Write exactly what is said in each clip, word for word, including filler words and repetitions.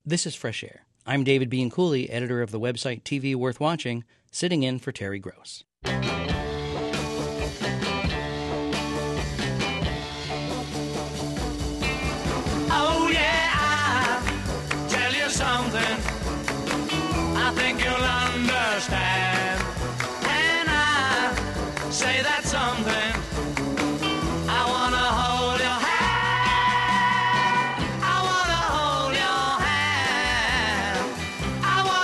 This is Fresh Air. I'm David Bianculli, editor of the website T V Worth Watching, sitting in for Terry Gross. Oh yeah, I'll tell you something I think you'll understand. And I say that something I wanna hold your hand. I wanna hold your hand.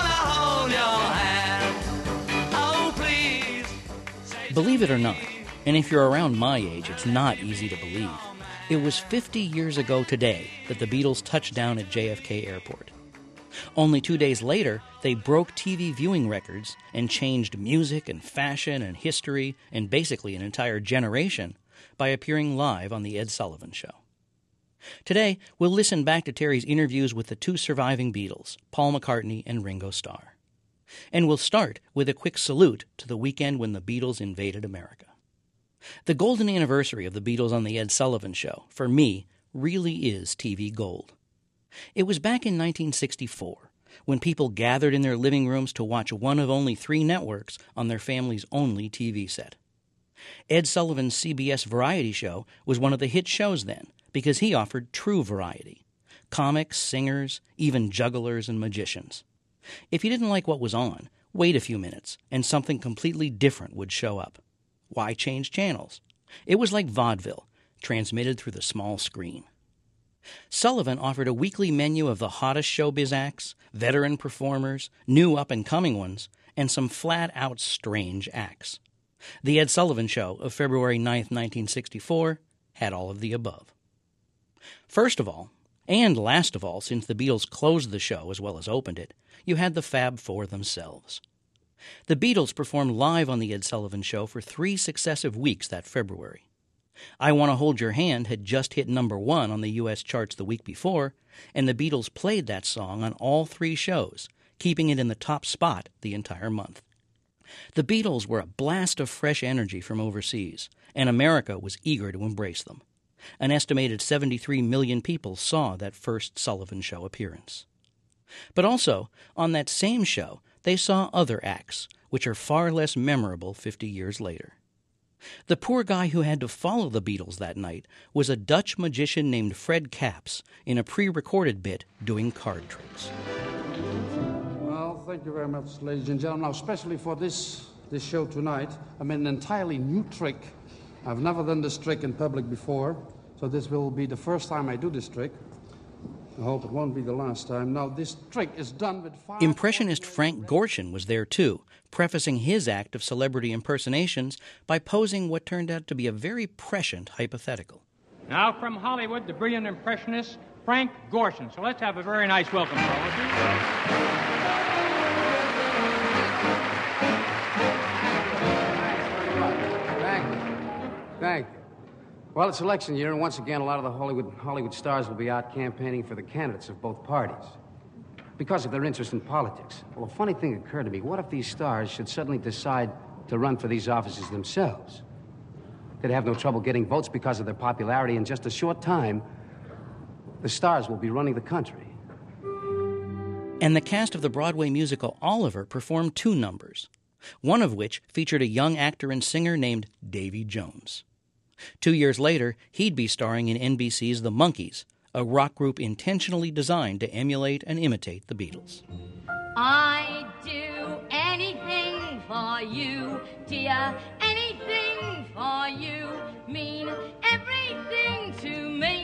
I wanna hold your hand. Oh, please. Say Believe it or not, and if you're around my age, it's not easy to believe, it was fifty years ago today that the Beatles touched down at J F K Airport. Only two days later, they broke T V viewing records and changed music and fashion and history and basically an entire generation by appearing live on The Ed Sullivan Show. Today, we'll listen back to Terry's interviews with the two surviving Beatles, Paul McCartney and Ringo Starr. And we'll start with a quick salute to the weekend when the Beatles invaded America. The golden anniversary of the Beatles on The Ed Sullivan Show, for me, really is T V gold. It was back in nineteen sixty-four, when people gathered in their living rooms to watch one of only three networks on their family's only T V set. Ed Sullivan's C B S variety show was one of the hit shows then, because he offered true variety. Comics, singers, even jugglers and magicians. If you didn't like what was on, wait a few minutes, and something completely different would show up. Why change channels? It was like vaudeville, transmitted through the small screen. Sullivan offered a weekly menu of the hottest showbiz acts, veteran performers, new up-and-coming ones, and some flat-out strange acts. The Ed Sullivan Show of February ninth, nineteen sixty-four, had all of the above. First of all, and last of all, since the Beatles closed the show as well as opened it, you had the Fab Four themselves. The Beatles performed live on The Ed Sullivan Show for three successive weeks that February. I Want to Hold Your Hand had just hit number one on the U S charts the week before, and the Beatles played that song on all three shows, keeping it in the top spot the entire month. The Beatles were a blast of fresh energy from overseas, and America was eager to embrace them. An estimated seventy-three million people saw that first Sullivan Show appearance. But also, on that same show, they saw other acts, which are far less memorable fifty years later. The poor guy who had to follow the Beatles that night was a Dutch magician named Fred Kaps in a pre-recorded bit doing card tricks. Well, thank you very much, ladies and gentlemen. Now, especially for this, this show tonight, I made an entirely new trick. I've never done this trick in public before, so this will be the first time I do this trick. I hope it won't be the last time. Now, this trick is done with five... Impressionist Frank Gorshin was there, too, prefacing his act of celebrity impersonations by posing what turned out to be a very prescient hypothetical. Now, from Hollywood, the brilliant impressionist, Frank Gorshin. So let's have a very nice welcome to all of you. Thank you. Thank you. Well, it's election year, and once again, a lot of the Hollywood Hollywood stars will be out campaigning for the candidates of both parties because of their interest in politics. Well, a funny thing occurred to me. What if these stars should suddenly decide to run for these offices themselves? They'd have no trouble getting votes because of their popularity. In just a short time, the stars will be running the country. And the cast of the Broadway musical Oliver performed two numbers, one of which featured a young actor and singer named Davy Jones. Two years later, he'd be starring in N B C's The Monkees, a rock group intentionally designed to emulate and imitate the Beatles. I'd do anything for you, dear, anything for you, mean everything to me.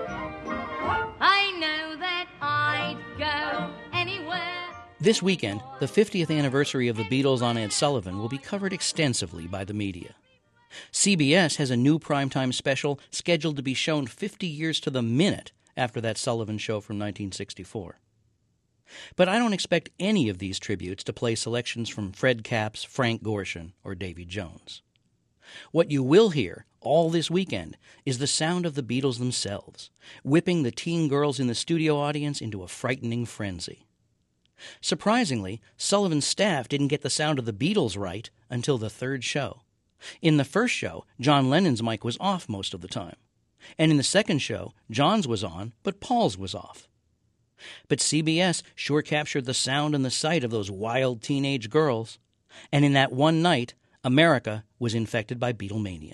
I know that I'd go anywhere. This weekend, the fiftieth anniversary of the Beatles on Ed Sullivan will be covered extensively by the media. C B S has a new primetime special scheduled to be shown fifty years to the minute after that Sullivan Show from nineteen sixty-four. But I don't expect any of these tributes to play selections from Fred Kaps, Frank Gorshin, or Davy Jones. What you will hear all this weekend is the sound of the Beatles themselves, whipping the teen girls in the studio audience into a frightening frenzy. Surprisingly, Sullivan's staff didn't get the sound of the Beatles right until the third show. In the first show, John Lennon's mic was off most of the time. And in the second show, John's was on, but Paul's was off. But C B S sure captured the sound and the sight of those wild teenage girls. And in that one night, America was infected by Beatlemania.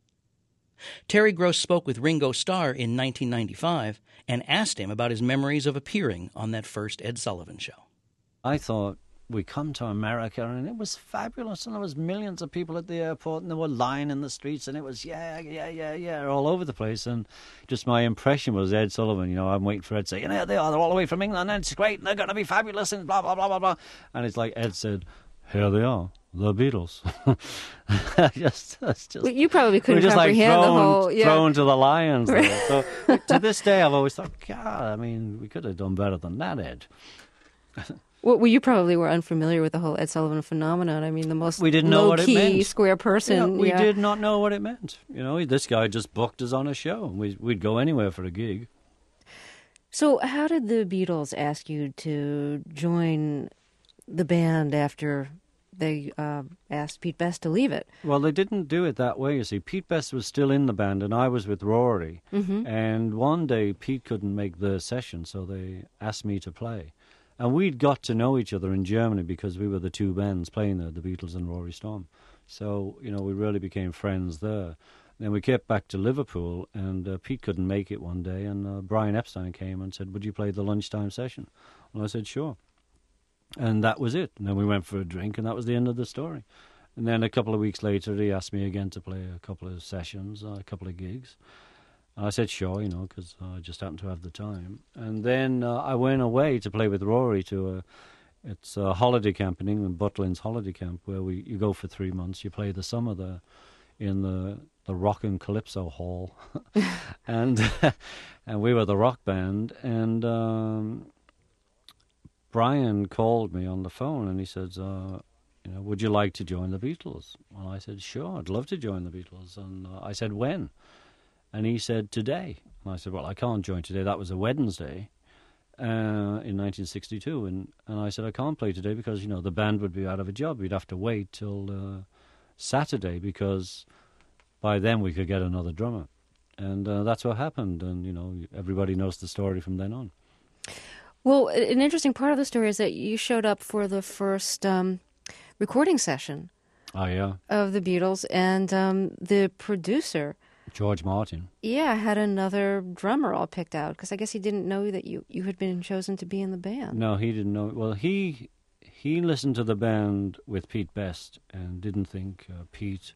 Terry Gross spoke with Ringo Starr in nineteen ninety-five and asked him about his memories of appearing on that first Ed Sullivan Show. I thought we come to America and it was fabulous, and there was millions of people at the airport and they were lying in the streets, and it was yeah, yeah, yeah, yeah, all over the place. And just my impression was Ed Sullivan, you know, I'm waiting for Ed to say, you know, they are, they're all the way from England and it's great and they're going to be fabulous and blah, blah, blah, blah, blah. And it's like Ed said, here they are, the Beatles. just, just, well, you probably couldn't just comprehend like thrown, the whole... Yeah. thrown to the lions. So to this day, I've always thought, God, I mean, we could have done better than that, Ed. Well, well, you probably were unfamiliar with the whole Ed Sullivan phenomenon. I mean, the most we didn't know what it low-key meant. square person. Yeah, we yeah. did not know what it meant. You know, this guy just booked us on a show. We, we'd go anywhere for a gig. So how did the Beatles ask you to join the band after they uh, asked Pete Best to leave it? Well, they didn't do it that way, you see. Pete Best was still in the band, and I was with Rory. Mm-hmm. And one day, Pete couldn't make the session, so they asked me to play. And we'd got to know each other in Germany because we were the two bands playing there, the Beatles and Rory Storm. So, you know, we really became friends there. Then we kept back to Liverpool, and uh, Pete couldn't make it one day, and uh, Brian Epstein came and said, would you play the lunchtime session? And I said, sure. And that was it. And then we went for a drink, and that was the end of the story. And then a couple of weeks later, he asked me again to play a couple of sessions, uh, a couple of gigs. And I said, sure, you know, because uh, I just happened to have the time. And then uh, I went away to play with Rory to a, it's a holiday camp in England, Butlins Holiday Camp, where we you go for three months. You play the summer there in the, the Rock and Calypso Hall. and and we were the rock band. And um, Brian called me on the phone and he said, uh, you know, would you like to join the Beatles? And I said, sure, I'd love to join the Beatles. And uh, I said, when? And he said, today. And I said, well, I can't join today. That was a Wednesday uh, in nineteen sixty-two. And, and I said, I can't play today because, you know, the band would be out of a job. We'd have to wait till uh, Saturday because by then we could get another drummer. And uh, that's what happened. And, you know, everybody knows the story from then on. Well, an interesting part of the story is that you showed up for the first um, recording session Oh, yeah. of the Beatles, and um, the producer... George Martin. Yeah, had another drummer all picked out, because I guess he didn't know that you, you had been chosen to be in the band. No, he didn't know. Well, he he listened to the band with Pete Best and didn't think uh, Pete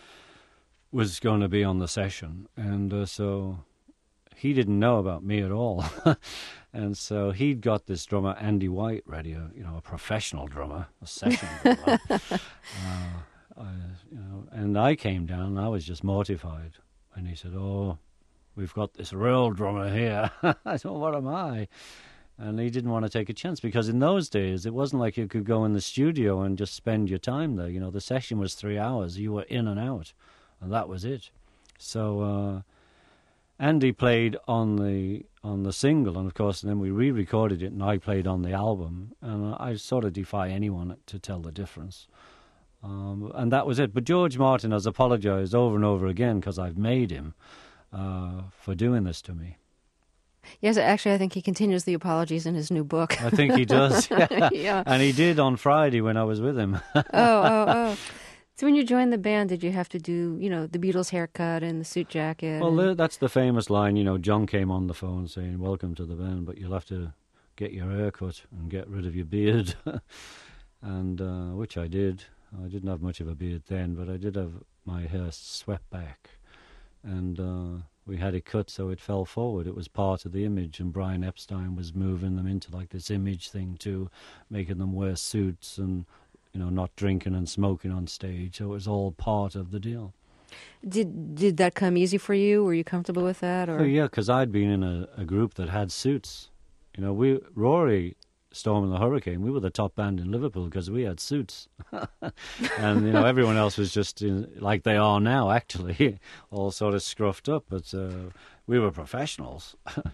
was going to be on the session. And uh, so he didn't know about me at all. And so he'd got this drummer, Andy White, ready, a, you know, a professional drummer, a session drummer. uh, I, you know, and I came down and I was just mortified. And he said, oh, we've got this real drummer here. I said, well, what am I? And he didn't want to take a chance because in those days, it wasn't like you could go in the studio and just spend your time there. You know, the session was three hours. You were in and out, and that was it. So uh, Andy played on the on the single, and of course, then we re-recorded it, and I played on the album. And I sort of defy anyone to tell the difference. Um, and that was it. But George Martin has apologized over and over again because I've made him uh, for doing this to me. Yes, actually, I think he continues the apologies in his new book. I think he does. Yeah. Yeah. And he did on Friday when I was with him. oh, oh, oh. So when you joined the band, did you have to do, you know, the Beatles haircut and the suit jacket? Well, and... that's the famous line, you know, John came on the phone saying, welcome to the band, but you'll have to get your hair cut and get rid of your beard. and uh, which I did. I didn't have much of a beard then, but I did have my hair swept back. And uh, we had it cut so it fell forward. It was part of the image, and Brian Epstein was moving them into like this image thing too, making them wear suits and, you know, not drinking and smoking on stage. So it was all part of the deal. Did did that come easy for you? Were you comfortable with that? Or Oh, yeah, because I'd been in a, a group that had suits. You know, we Rory... Storm and the Hurricane, we were the top band in Liverpool because we had suits. And, you know, everyone else was just in, like they are now, actually, all sort of scruffed up. But uh, we were professionals. uh,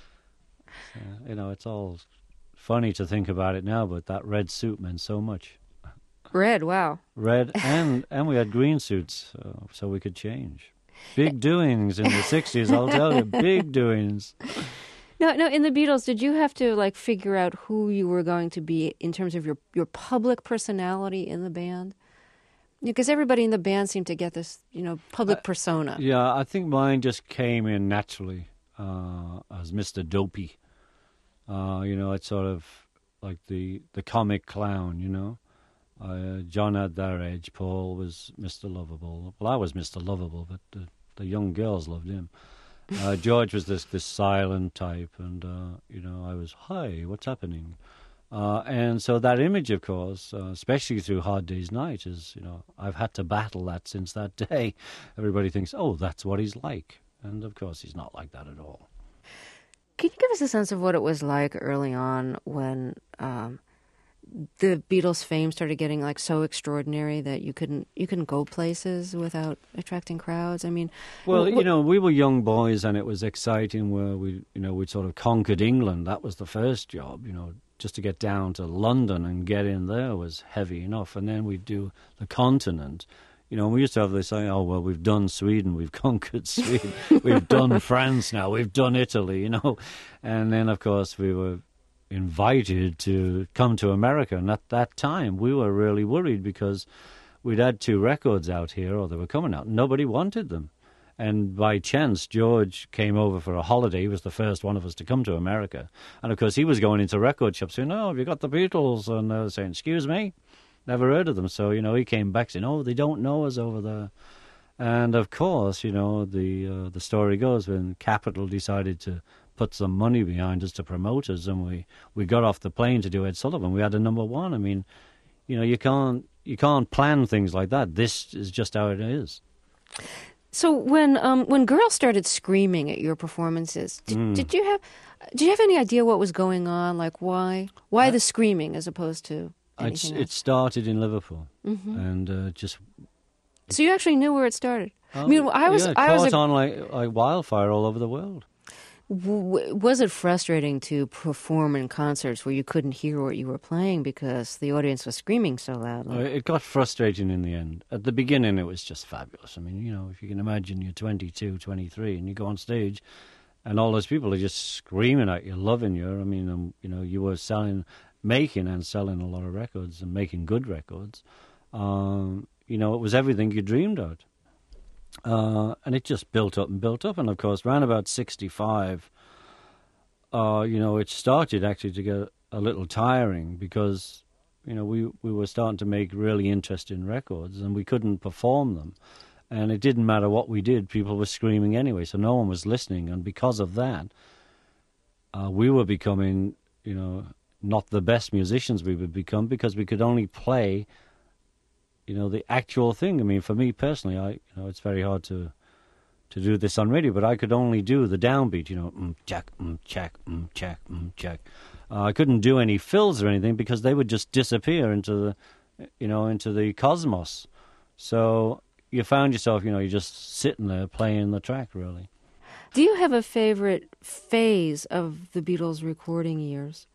you know, it's all funny to think about it now, but that red suit meant so much. Red, wow. Red, and, and we had green suits, uh, so we could change. Big doings in the sixties, I'll tell you, big doings. No, no. In the Beatles, did you have to like figure out who you were going to be in terms of your your public personality in the band? Because everybody in the band seemed to get this, you know, public Uh, persona. Yeah, I think mine just came in naturally uh, as Mister Dopey. Uh, you know, it's sort of like the, the comic clown, you know. Uh, John had that edge. Paul was Mister Lovable. Well, I was Mister Lovable, but the, the young girls loved him. Uh, George was this, this silent type, and, uh, you know, I was, hi, what's happening? Uh, and so that image, of course, uh, especially through Hard Day's Night, is, you know, I've had to battle that since that day. Everybody thinks, oh, that's what he's like. And, of course, he's not like that at all. Can you give us a sense of what it was like early on when um, the Beatles' fame started getting like so extraordinary that you couldn't you couldn't go places without attracting crowds? I mean, Well, wh- you know, we were young boys, and it was exciting where we, you know, we'd sort of conquered England. That was the first job, you know. Just to get down to London and get in there was heavy enough. And then we'd do the continent. You know, we used to have this saying, oh, well, we've done Sweden, we've conquered Sweden, we've done France now, we've done Italy, you know. And then, of course, we were invited to come to America. And at that time, we were really worried because we'd had two records out here, or they were coming out. Nobody wanted them. And by chance, George came over for a holiday. He was the first one of us to come to America. And, of course, he was going into record shops saying, oh, have you got the Beatles? And they were saying, excuse me? Never heard of them. So, you know, he came back saying, oh, they don't know us over there. And, of course, you know, the uh, the story goes when Capitol decided to put some money behind us to promote us, and we, we got off the plane to do Ed Sullivan. We had a number one. I mean, you know, you can't you can't plan things like that. This is just how it is. So when um, when girls started screaming at your performances, did, Mm. did you have did you have any idea what was going on? Like why why the screaming as opposed to It's, anything it else? started in Liverpool, Mhm. and uh, just So you actually knew where it started. oh, I mean, I was yeah, it I was caught a, on like, like wildfire all over the world. w- was it frustrating to perform in concerts where you couldn't hear what you were playing because the audience was screaming so loudly? Uh, It got frustrating in the end. At the beginning, it was just fabulous. I mean, you know, if you can imagine you're twenty-two, twenty-three, and you go on stage, and all those people are just screaming at you, loving you. I mean, um, you know, you were selling, making and selling a lot of records and making good records. Um, you know, it was everything you dreamed of. Uh, and it just built up and built up. And, of course, around about sixty-five, uh, you know, it started actually to get a little tiring because, you know, we, we were starting to make really interesting records and we couldn't perform them. And it didn't matter what we did, people were screaming anyway, so no one was listening. And because of that, uh, we were becoming, you know, not the best musicians we would become because we could only play, you know, the actual thing. I mean, for me personally, I, you know, it's very hard to to do this on radio, but I could only do the downbeat, you know, mm, check, mm, check, mm, check, mm, check. Uh, I couldn't do any fills or anything because they would just disappear into the, you know, into the cosmos. So you found yourself, you know, you're just sitting there playing the track, really. Do you have a favorite phase of the Beatles' recording years?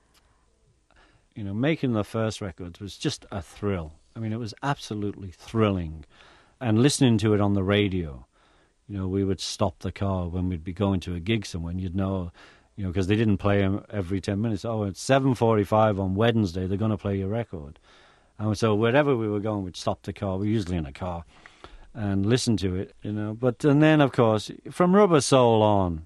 You know, making the first records was just a thrill. I mean, it was absolutely thrilling. And listening to it on the radio, you know, we would stop the car when we'd be going to a gig somewhere, and you'd know, you know, because they didn't play them every ten minutes. Oh, it's seven forty-five on Wednesday, they're going to play your record. And so wherever we were going, we'd stop the car. We were usually in a car and listen to it, you know. But and then, of course, from Rubber Soul on,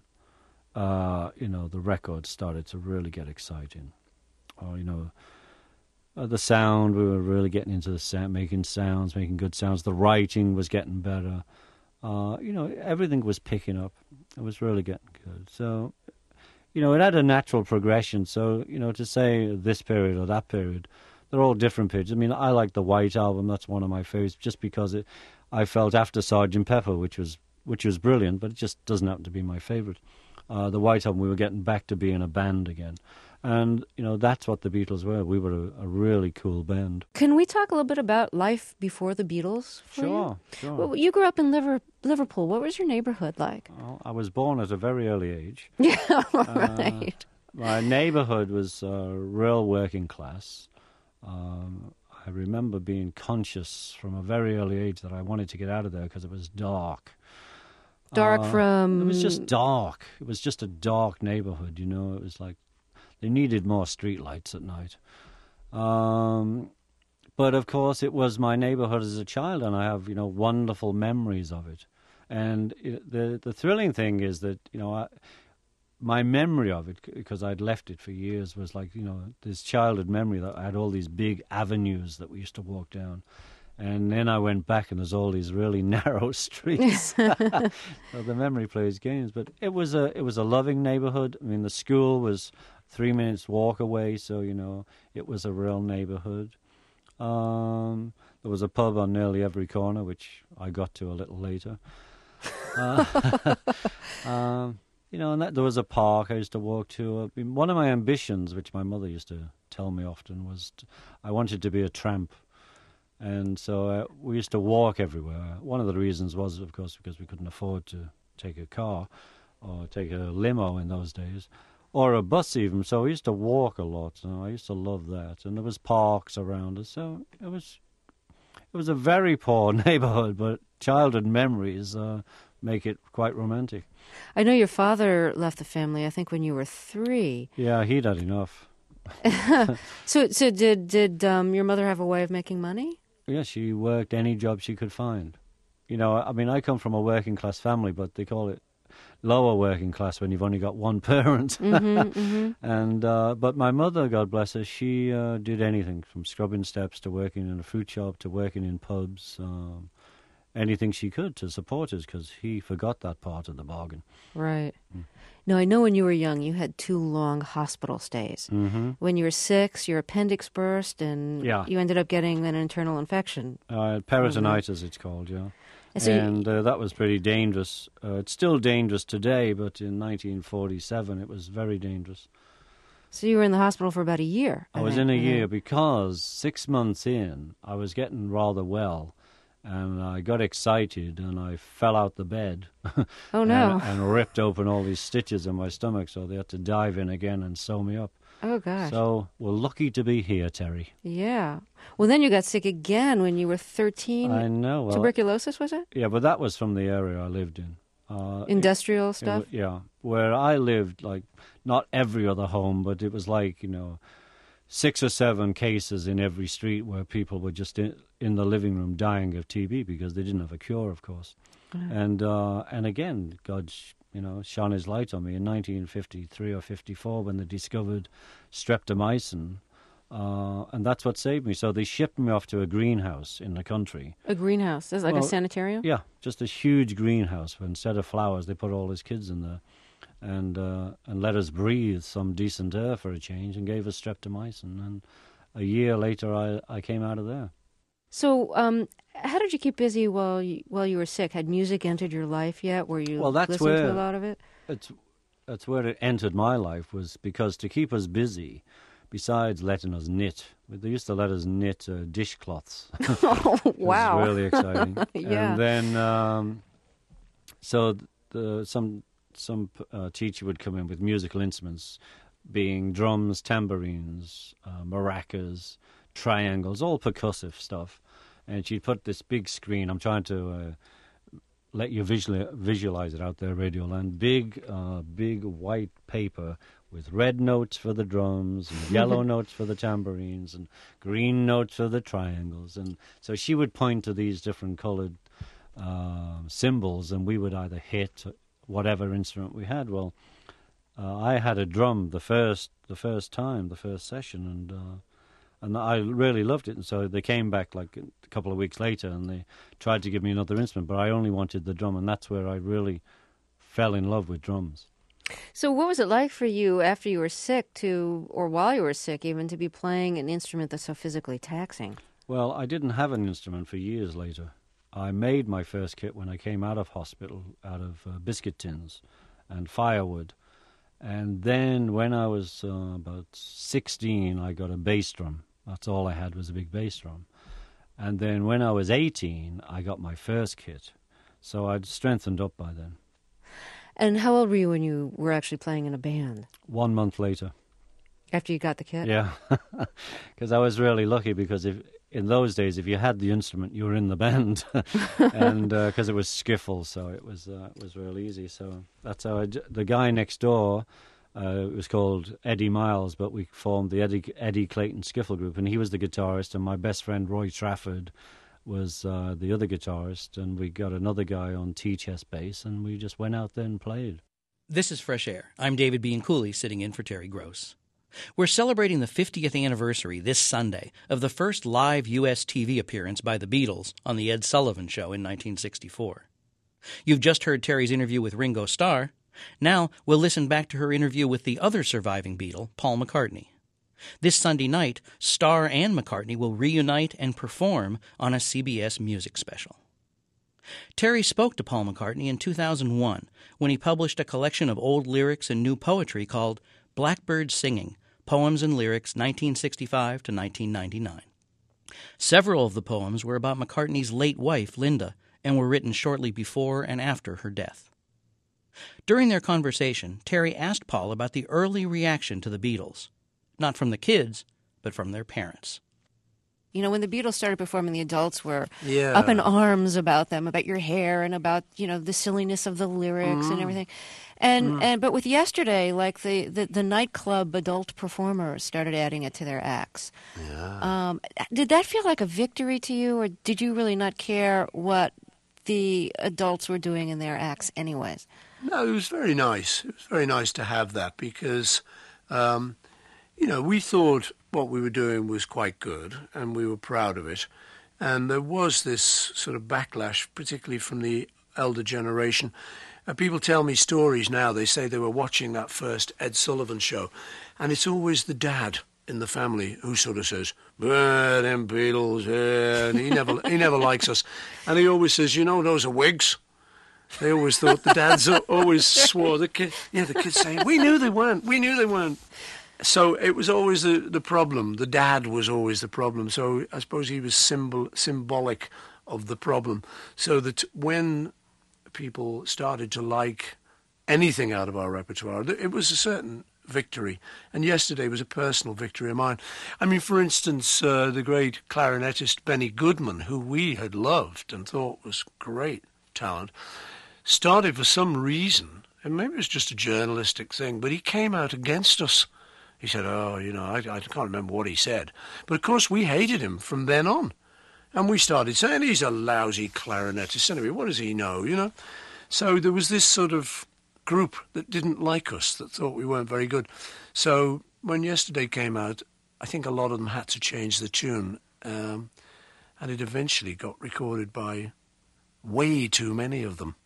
uh, you know, the record started to really get exciting. Or, you know, uh, the sound, we were really getting into the sound, making sounds, making good sounds. The writing was getting better. Uh, you know, everything was picking up. It was really getting good. So, you know, it had a natural progression. So, you know, to say this period or that period, they're all different periods. I mean, I like the White Album. That's one of my favorites just because it, I felt after Sergeant Pepper, which was which was brilliant, but it just doesn't happen to be my favorite. Uh, the White Album, we were getting back to being a band again. And, you know, that's what the Beatles were. We were a, a really cool band. Can we talk a little bit about life before the Beatles? For Sure, you? sure. Well, you grew up in Liver- Liverpool. What was your neighborhood like? Well, I was born at a very early age. Yeah, right. My neighborhood was uh, real working class. Um, I remember being conscious from a very early age that I wanted to get out of there because it was dark. Dark Uh, from... It was just dark. It was just a dark neighborhood, you know. It was like they needed more street lights at night. Um, but, of course, it was my neighborhood as a child, and I have, you know, wonderful memories of it. And it, the the thrilling thing is that, you know, I, my memory of it, because I'd left it for years, was like, you know, this childhood memory that I had all these big avenues that we used to walk down. And then I went back and there's all these really narrow streets. So the memory plays games. But it was a it was a loving neighborhood. I mean, the school was three minutes walk away, so, you know, it was a real neighborhood. Um, there was a pub on nearly every corner, which I got to a little later. Uh, um, you know, and that, there was a park I used to walk to. I mean, one of my ambitions, which my mother used to tell me often, was to, I wanted to be a tramp. And so uh, we used to walk everywhere. One of the reasons was, of course, because we couldn't afford to take a car or take a limo in those days, or a bus even. So we used to walk a lot. And I used to love that. And there was parks around us. So it was it was a very poor neighborhood, but childhood memories uh, make it quite romantic. I know your father left the family, I think, when you were three. Yeah, he'd had enough. so so did, did um, your mother have a way of making money? Yeah, she worked any job she could find. You know, I mean, I come from a working class family, but they call it lower working class when you've only got one parent. Mm-hmm, mm-hmm. And uh, but my mother, God bless her, she uh, did anything from scrubbing steps to working in a fruit shop to working in pubs, um, anything she could to support us, because he forgot that part of the bargain. Right. Mm. Now, I know when you were young, you had two long hospital stays. Mm-hmm. When you were six, your appendix burst, and Yeah. you ended up getting an internal infection. Uh, peritonitis, it's called, yeah. And so and uh, that was pretty dangerous. Uh, it's still dangerous today, but in nineteen forty-seven it was very dangerous. So you were in the hospital for about a year. I was in a year because six months in, I was getting rather well, and I got excited and I fell out the bed. Oh, no. and, and ripped open all these stitches in my stomach, so they had to dive in again and sew me up. Oh, gosh. So we're lucky to be here, Terry. Yeah. Well, then you got sick again when you were thirteen. I know. Well, Tuberculosis, was it? yeah, but that was from the area I lived in. Uh, Industrial it- stuff? it- yeah. Where I lived, like, not every other home, but it was like, you know, six or seven cases in every street where people were just in, in the living room dying of T B because they didn't have a cure, of course. Right. And uh, and again, God, sh- you know, shone his light on me in nineteen fifty-three or fifty-four when they discovered streptomycin, uh, and that's what saved me. So they shipped me off to a greenhouse in the country. A greenhouse. That's like Well, a sanitarium? Yeah, just a huge greenhouse where instead of flowers they put all his kids in there, and uh, and let us breathe some decent air for a change, and gave us streptomycin. And a year later, I I came out of there. So, um, how did you keep busy while you, while you were sick? Had music entered your life yet? Were you Well, that's listening where- to a lot of it? It's that's where it entered my life, was because to keep us busy, besides letting us knit, they used to let us knit uh, dishcloths. Oh, wow. It was really exciting. Yeah. And then, um, so the, some some uh, teacher would come in with musical instruments, being drums, tambourines, uh, maracas, triangles, all percussive stuff. And she'd put this big screen. I'm trying to uh, let you visually, visualize it out there, Radioland. Big, uh, big white paper with red notes for the drums and yellow notes for the tambourines and green notes for the triangles. And so she would point to these different colored uh, symbols, and we would either hit whatever instrument we had. Well, uh, I had a drum the first the first time, the first session, and uh, and I really loved it. And so they came back like a couple of weeks later, and they tried to give me another instrument, but I only wanted the drum, and that's where I really fell in love with drums. So what was it like for you after you were sick to, or while you were sick even, to be playing an instrument that's so physically taxing? Well, I didn't have an instrument for years later. I made my first kit when I came out of hospital, out of uh, biscuit tins and firewood. And then when I was uh, about sixteen, I got a bass drum. That's all I had was a big bass drum. And then when I was eighteen, I got my first kit. So I'd strengthened up by then. And how old were you when you were actually playing in a band? One month later. After you got the kit? Yeah, because I was really lucky, because if in those days, if you had the instrument, you were in the band, and because uh, it was skiffle, so it was uh, it was real easy. So that's how I j- the guy next door. Uh, it was called Eddie Miles, but we formed the Eddie, Eddie Clayton Skiffle Group, and he was the guitarist, and my best friend Roy Trafford was uh, the other guitarist, and we got another guy on T-chest bass, and we just went out there and played. This is Fresh Air. I'm David Bean Cooley, sitting in for Terry Gross. We're celebrating the fiftieth anniversary this Sunday of the first live U S T V appearance by the Beatles on The Ed Sullivan Show in nineteen sixty-four. You've just heard Terry's interview with Ringo Starr. Now we'll listen back to her interview with the other surviving Beatle, Paul McCartney. This Sunday night, Starr and McCartney will reunite and perform on a C B S music special. Terry spoke to Paul McCartney in two thousand one when he published a collection of old lyrics and new poetry called Blackbird Singing, Poems and Lyrics nineteen sixty-five to nineteen ninety-nine. Several of the poems were about McCartney's late wife, Linda, and were written shortly before and after her death. During their conversation, Terry asked Paul about the early reaction to the Beatles, not from the kids, but from their parents. You know, when the Beatles started performing, the adults were yeah. up in arms about them, about your hair and about, you know, the silliness of the lyrics mm. and everything. And mm. and but with Yesterday, like the, the, the nightclub adult performers started adding it to their acts. Yeah. Um, did that feel like a victory to you, or did you really not care what the adults were doing in their acts anyways? No, it was very nice. It was very nice to have that because, um, you know, we thought what we were doing was quite good and we were proud of it. And there was this sort of backlash, particularly from the elder generation. Uh, people tell me stories now. They say they were watching that first Ed Sullivan show, and it's always the dad in the family who sort of says, "Ah, them Beatles," eh," and he never, he never likes us. And he always says, "You know, those are wigs." They always thought, the dads always swore, the kid, yeah, the kids saying, "We knew they weren't, we knew they weren't." So it was always the, the problem. The dad was always the problem. So I suppose he was symbol, symbolic of the problem. So that when people started to like anything out of our repertoire, it was a certain victory. And Yesterday was a personal victory of mine. I mean, for instance, uh, the great clarinetist Benny Goodman, who we had loved and thought was great talent, started for some reason, and maybe it was just a journalistic thing, but he came out against us. He said, oh, you know, I, I can't remember what he said. But, of course, we hated him from then on. And we started saying, he's a lousy clarinetist. Anyway, what does he know, you know? So there was this sort of group that didn't like us, that thought we weren't very good. So when Yesterday came out, I think a lot of them had to change the tune. Um, and it eventually got recorded by way too many of them.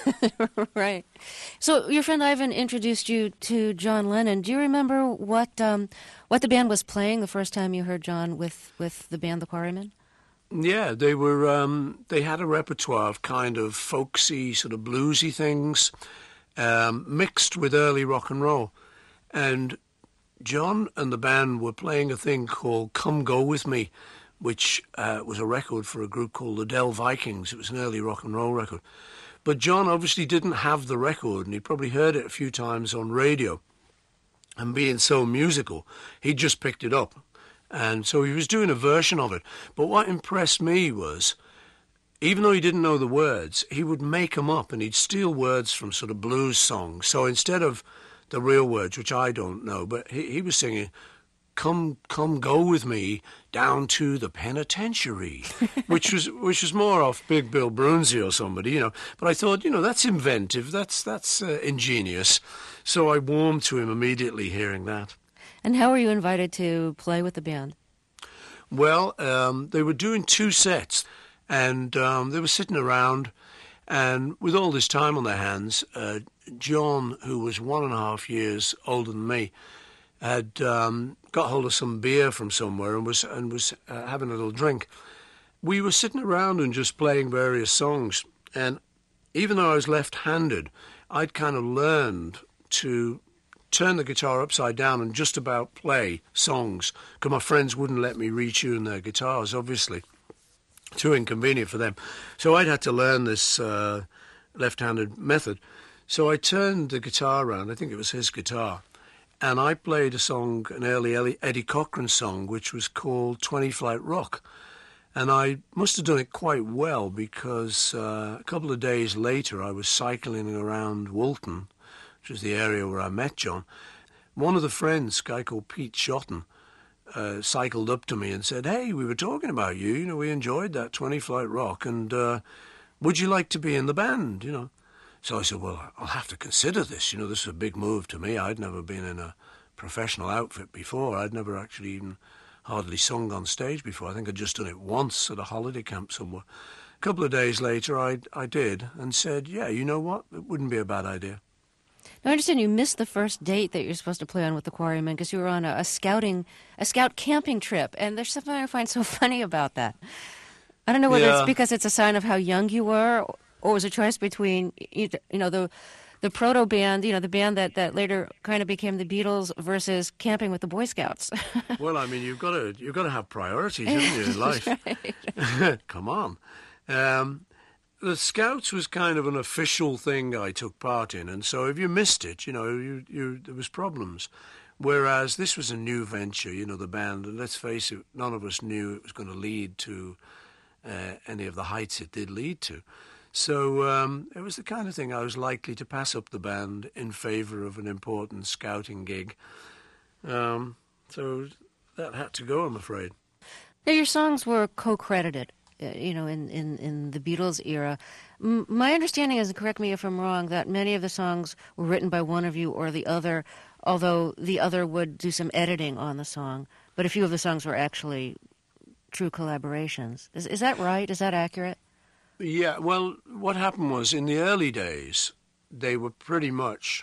Right. So your friend Ivan introduced you to John Lennon. Do you remember what um, what the band was playing the first time you heard John with, with the band The Quarrymen? Yeah, they were. Um, they had a repertoire of kind of folksy, sort of bluesy things, um, mixed with early rock and roll. And John and the band were playing a thing called "Come Go With Me," which uh, was a record for a group called the Dell Vikings. It was an early rock and roll record. But John obviously didn't have the record, and he probably heard it a few times on radio. And being so musical, he just picked it up. And so he was doing a version of it. But what impressed me was, even though he didn't know the words, he would make them up, and he'd steal words from sort of blues songs. So instead of the real words, which I don't know, but he, he was singing, Come, come, go with me down to the penitentiary, which was which was more off Big Bill Broonzy or somebody, you know. But I thought, you know, that's inventive, that's that's uh, ingenious. So I warmed to him immediately hearing that. And how were you invited to play with the band? Well, um, they were doing two sets, and um, they were sitting around, and with all this time on their hands, uh, John, who was one and a half years older than me, had um, got hold of some beer from somewhere and was and was uh, having a little drink. We were sitting around and just playing various songs, and even though I was left-handed, I'd kind of learned to turn the guitar upside down and just about play songs, because my friends wouldn't let me retune their guitars, obviously. Too inconvenient for them. So I'd had to learn this uh, left-handed method. So I turned the guitar around, I think it was his guitar, and I played a song, an early Eddie Cochran song, which was called twenty Flight Rock. And I must have done it quite well because uh, a couple of days later I was cycling around Woolton, which is the area where I met John. One of the friends, a guy called Pete Shotton, uh, cycled up to me and said, "Hey, we were talking about you, you know, we enjoyed that twenty Flight Rock, and uh, would you like to be in the band, you know?" So I said, "Well, I'll have to consider this, you know, this is a big move to me. I'd never been in a professional outfit before. I'd never actually even hardly sung on stage before. I think I'd just done it once at a holiday camp somewhere." A couple of days later, I, I did, and said, "Yeah, you know what, it wouldn't be a bad idea." Now, I understand you missed the first date that you're supposed to play on with the Quarrymen because you were on a, a scouting, a scout camping trip, and there's something I find so funny about that. I don't know whether Yeah. it's because it's a sign of how young you were, or was a choice between, you know, the the proto band, you know, the band that, that later kind of became the Beatles versus camping with the Boy Scouts. Well, I mean, you've got to you've got to have priorities, haven't you, in life? Right. Come on. Um, the Scouts was kind of an official thing I took part in, and so if you missed it, you know, you, you there was problems. Whereas this was a new venture, you know, the band, and let's face it, none of us knew it was going to lead to uh, any of the heights it did lead to. So um, it was the kind of thing I was likely to pass up the band in favour of an important scouting gig. Um, so that had to go, I'm afraid. Now, your songs were co-credited, uh, you know, in, in, in the Beatles era. M- my understanding is, and correct me if I'm wrong, that many of the songs were written by one of you or the other, although the other would do some editing on the song. But a few of the songs were actually true collaborations. Is, is that right? Is that accurate? Yeah, well, what happened was, in the early days, they were pretty much,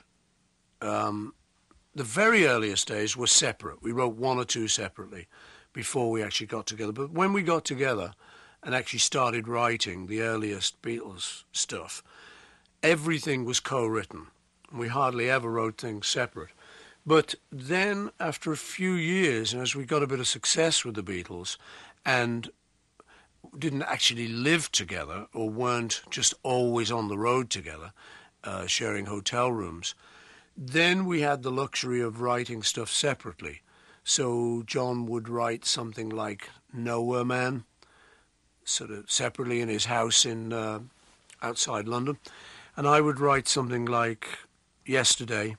um, the very earliest days were separate. We wrote one or two separately before we actually got together. But when we got together and actually started writing the earliest Beatles stuff, everything was co-written. We hardly ever wrote things separate. But then, after a few years, and as we got a bit of success with the Beatles, and didn't actually live together or weren't just always on the road together, uh, sharing hotel rooms, then we had the luxury of writing stuff separately. So John would write something like Nowhere Man, sort of separately in his house in uh, outside London, and I would write something like Yesterday,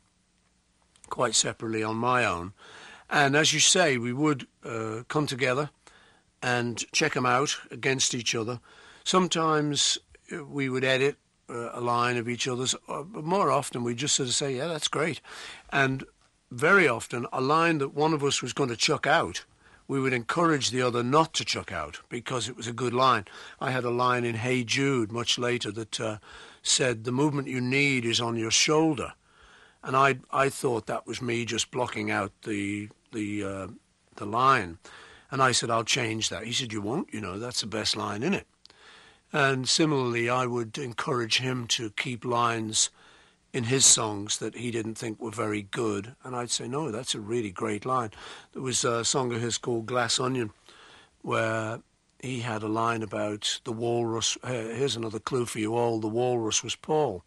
quite separately on my own. And as you say, we would uh, come together and check them out against each other. Sometimes we would edit uh, a line of each other's, but more often we just sort of say, yeah, that's great. And very often a line that one of us was going to chuck out, we would encourage the other not to chuck out because it was a good line. I had a line in Hey Jude much later that uh, said, "The movement you need is on your shoulder." And I I thought that was me just blocking out the the uh, the line. And I said, "I'll change that." He said, "You won't, you know, that's the best line in it." And similarly, I would encourage him to keep lines in his songs that he didn't think were very good. And I'd say, "No, that's a really great line." There was a song of his called Glass Onion, where he had a line about the walrus. Uh, here's another clue for you all. The walrus was Paul.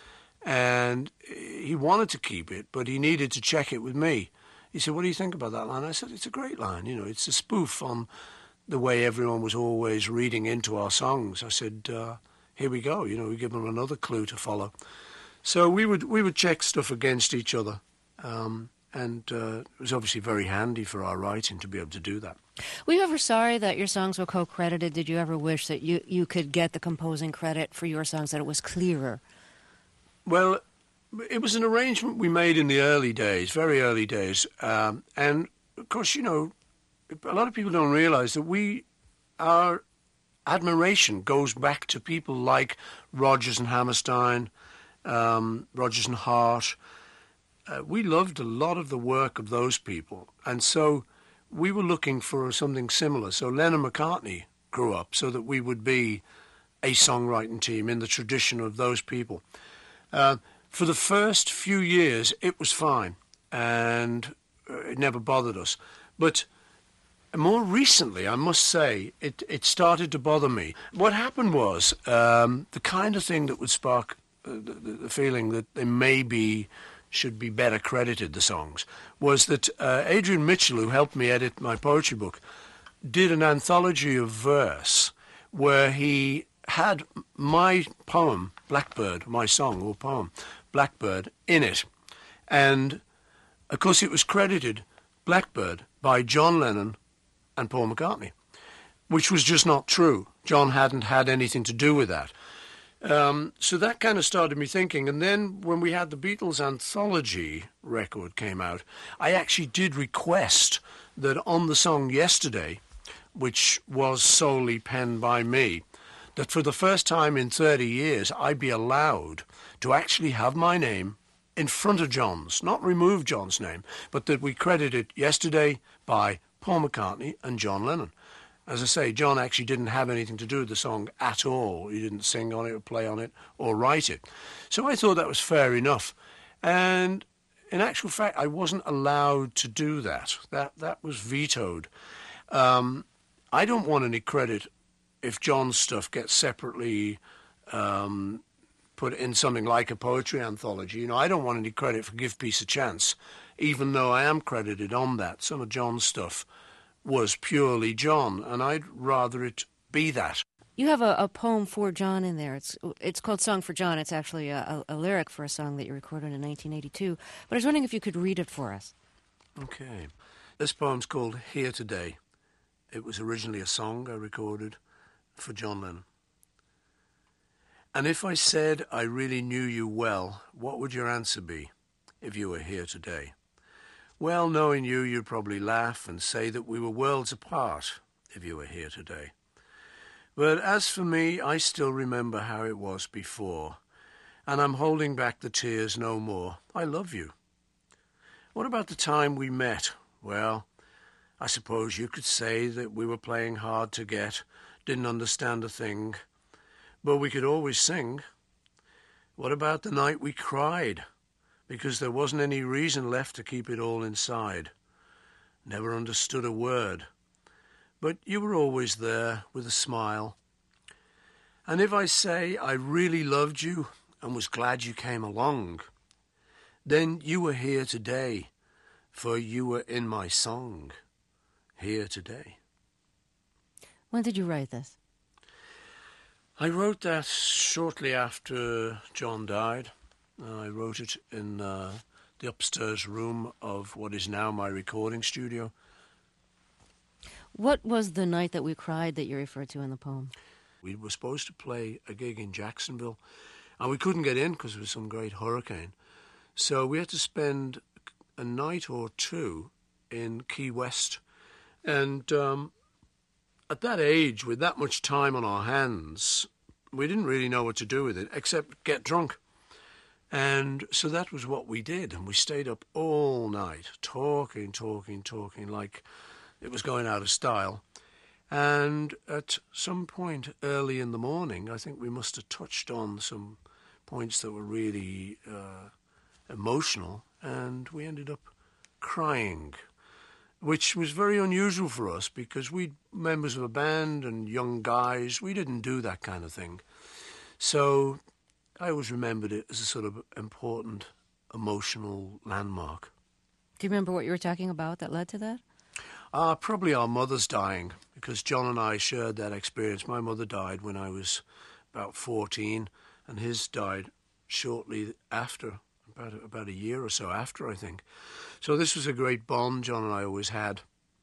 And he wanted to keep it, but he needed to check it with me. He said, "What do you think about that line?" I said, "It's a great line. You know, it's a spoof on the way everyone was always reading into our songs." I said, uh, "Here we go. You know, we give them another clue to follow." So we would we would check stuff against each other, um, and uh, it was obviously very handy for our writing to be able to do that. Were you ever sorry that your songs were co-credited? Did you ever wish that you, you could get the composing credit for your songs, that it was clearer? Well, it was an arrangement we made in the early days, very early days. Um, and, of course, you know, a lot of people don't realize that we, our admiration goes back to people like Rodgers and Hammerstein, um, Rodgers and Hart. Uh, we loved a lot of the work of those people. And so we were looking for something similar. So Lennon-McCartney grew up so that we would be a songwriting team in the tradition of those people. Uh, for the first few years, it was fine, and it never bothered us. But more recently, I must say, it, it started to bother me. What happened was um, the kind of thing that would spark uh, the, the feeling that they may be should be better credited, the songs, was that uh, Adrian Mitchell, who helped me edit my poetry book, did an anthology of verse where he had my poem, Blackbird, my song or poem, Blackbird, in it. And, of course, it was credited Blackbird by John Lennon and Paul McCartney, which was just not true. John hadn't had anything to do with that. Um, so that kind of started me thinking. And then when we had the Beatles anthology record came out, I actually did request that on the song Yesterday, which was solely penned by me, that for the first time in thirty years, I'd be allowed to actually have my name in front of John's, not remove John's name, but that we credit it Yesterday by Paul McCartney and John Lennon. As I say, John actually didn't have anything to do with the song at all. He didn't sing on it or play on it or write it. So I thought that was fair enough. And in actual fact, I wasn't allowed to do that. That that was vetoed. Um, I don't want any credit if John's stuff gets separately um, put in something like a poetry anthology. You know, I don't want any credit for Give Peace a Chance, even though I am credited on that. Some of John's stuff was purely John, and I'd rather it be that. You have a, a poem for John in there. It's it's called Song for John. It's actually a, a, a lyric for a song that you recorded in nineteen eighty-two. But I was wondering if you could read it for us. Okay. This poem's called Here Today. It was originally a song I recorded for John Lennon. And if I said I really knew you well, what would your answer be if you were here today? Well, knowing you, you'd probably laugh and say that we were worlds apart if you were here today. But as for me, I still remember how it was before, and I'm holding back the tears no more. I love you. What about the time we met? Well, I suppose you could say that we were playing hard to get, didn't understand a thing, but we could always sing. What about the night we cried? Because there wasn't any reason left to keep it all inside. Never understood a word. But you were always there with a smile. And if I say I really loved you and was glad you came along, then you were here today, for you were in my song, Here Today. When did you write this? I wrote that shortly after John died. Uh, I wrote it in uh, the upstairs room of what is now my recording studio. What was the night that we cried that you referred to in the poem? We were supposed to play a gig in Jacksonville, and we couldn't get in because there was some great hurricane. So we had to spend a night or two in Key West. And um, at that age, with that much time on our hands, we didn't really know what to do with it, except get drunk. And so that was what we did, and we stayed up all night, talking, talking, talking, like it was going out of style. And at some point early in the morning, I think we must have touched on some points that were really uh, emotional, and we ended up crying, which was very unusual for us because we members of a band and young guys, we didn't do that kind of thing. So I always remembered it as a sort of important emotional landmark. Do you remember what you were talking about that led to that? Uh, probably our mother's dying, because John and I shared that experience. My mother died when I was about fourteen, and his died shortly after, about, about a year or so after, I think. So this was a great bond John and I always had.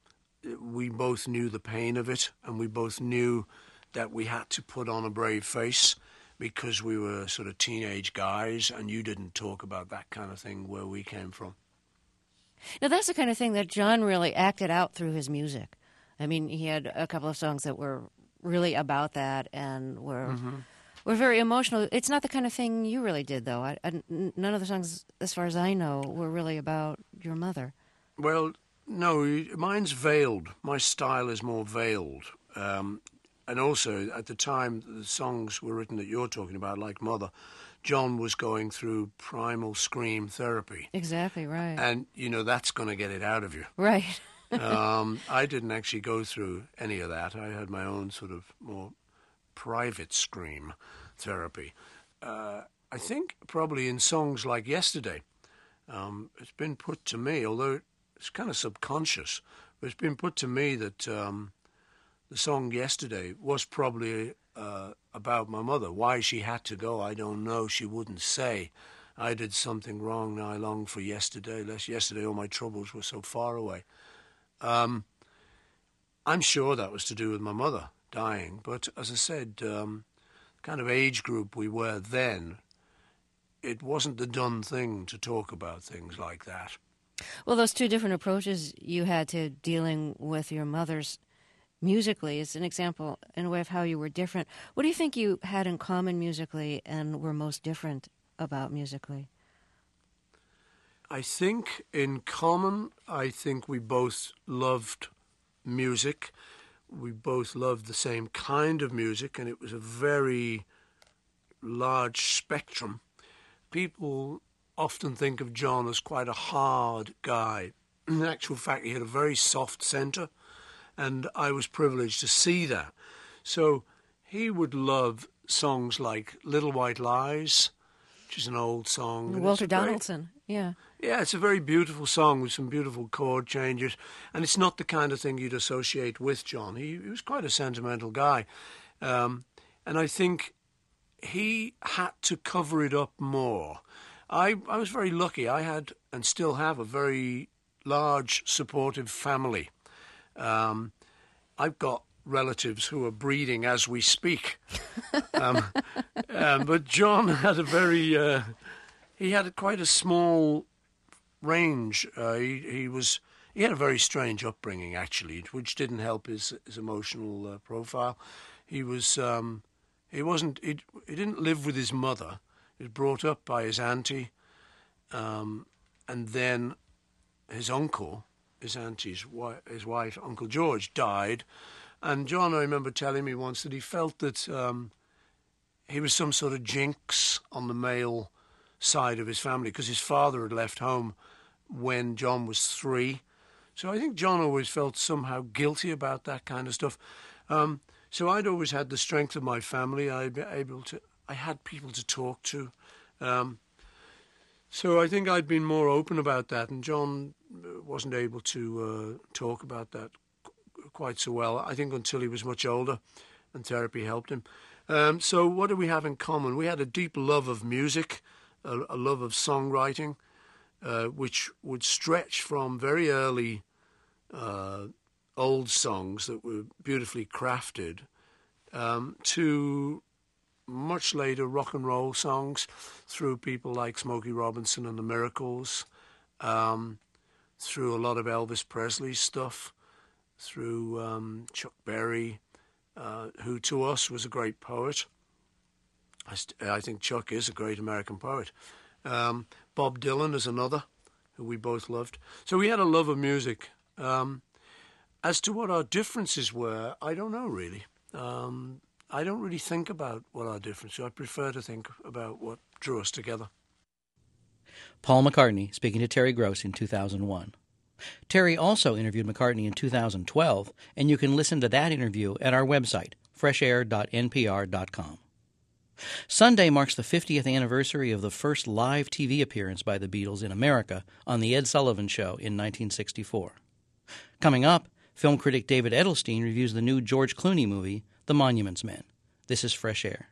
We both knew the pain of it, and we both knew that we had to put on a brave face because we were sort of teenage guys, and you didn't talk about that kind of thing where we came from. Now, that's the kind of thing that John really acted out through his music. I mean, he had a couple of songs that were really about that and were mm-hmm. were very emotional. It's not the kind of thing you really did, though. I, I, none of the songs, as far as I know, were really about your mother. Well, no, mine's veiled. My style is more veiled. Um, and also, at the time the songs were written that you're talking about, like Mother, John was going through primal scream therapy. Exactly, right. And, you know, that's going to get it out of you. Right. um, I didn't actually go through any of that. I had my own sort of more private scream therapy. Uh, I think probably in songs like Yesterday, Um, it's been put to me, although it's kind of subconscious, but it's been put to me that um, the song Yesterday was probably uh, about my mother. Why she had to go, I don't know. She wouldn't say. I did something wrong, now I long for yesterday. Lest yesterday all my troubles were so far away. Um, I'm sure that was to do with my mother dying, but as I said, um, the kind of age group we were then, it wasn't the done thing to talk about things like that. Well, those two different approaches you had to dealing with your mother's musically is an example in a way of how you were different. What do you think you had in common musically and were most different about musically? I think in common, I think we both loved music. We both loved the same kind of music, and it was a very large spectrum. People often think of John as quite a hard guy. In actual fact, he had a very soft centre, and I was privileged to see that. So he would love songs like Little White Lies, which is an old song. Walter Donaldson, very, yeah. Yeah, it's a very beautiful song with some beautiful chord changes, and it's not the kind of thing you'd associate with John. He, he was quite a sentimental guy, um, and I think he had to cover it up more. I, I was very lucky. I had and still have a very large, supportive family. Um, I've got relatives who are breeding as we speak. um, um, but John had a very, uh, he had quite a small range. Uh, he, he was, he had a very strange upbringing, actually, which didn't help his, his emotional uh, profile. He was, um, he wasn't, he, he didn't live with his mother. He was brought up by his auntie, um, and then his uncle, his auntie's wife, his wife, Uncle George, died. And John, I remember telling me once that he felt that um, he was some sort of jinx on the male side of his family because his father had left home when John was three. So I think John always felt somehow guilty about that kind of stuff. Um, so I'd always had the strength of my family. I'd be able to, I had people to talk to. Um, so I think I'd been more open about that, and John wasn't able to uh, talk about that quite so well, I think, until he was much older and therapy helped him. Um, so what do we have in common? We had a deep love of music, a, a love of songwriting, uh, which would stretch from very early uh, old songs that were beautifully crafted um, to much later rock and roll songs through people like Smokey Robinson and the Miracles, um, through a lot of Elvis Presley stuff, through um, Chuck Berry, uh, who to us was a great poet. I, st- I think Chuck is a great American poet. Um, Bob Dylan is another, who we both loved. So we had a love of music. Um, as to what our differences were, I don't know really. Um, I don't really think about what our differences are. I prefer to think about what drew us together. Paul McCartney speaking to Terry Gross in two thousand one. Terry also interviewed McCartney in two thousand twelve, and you can listen to that interview at our website, fresh air dot n p r dot com. Sunday marks the fiftieth anniversary of the first live T V appearance by the Beatles in America on The Ed Sullivan Show in nineteen sixty-four. Coming up, film critic David Edelstein reviews the new George Clooney movie, The Monuments Men. This is Fresh Air.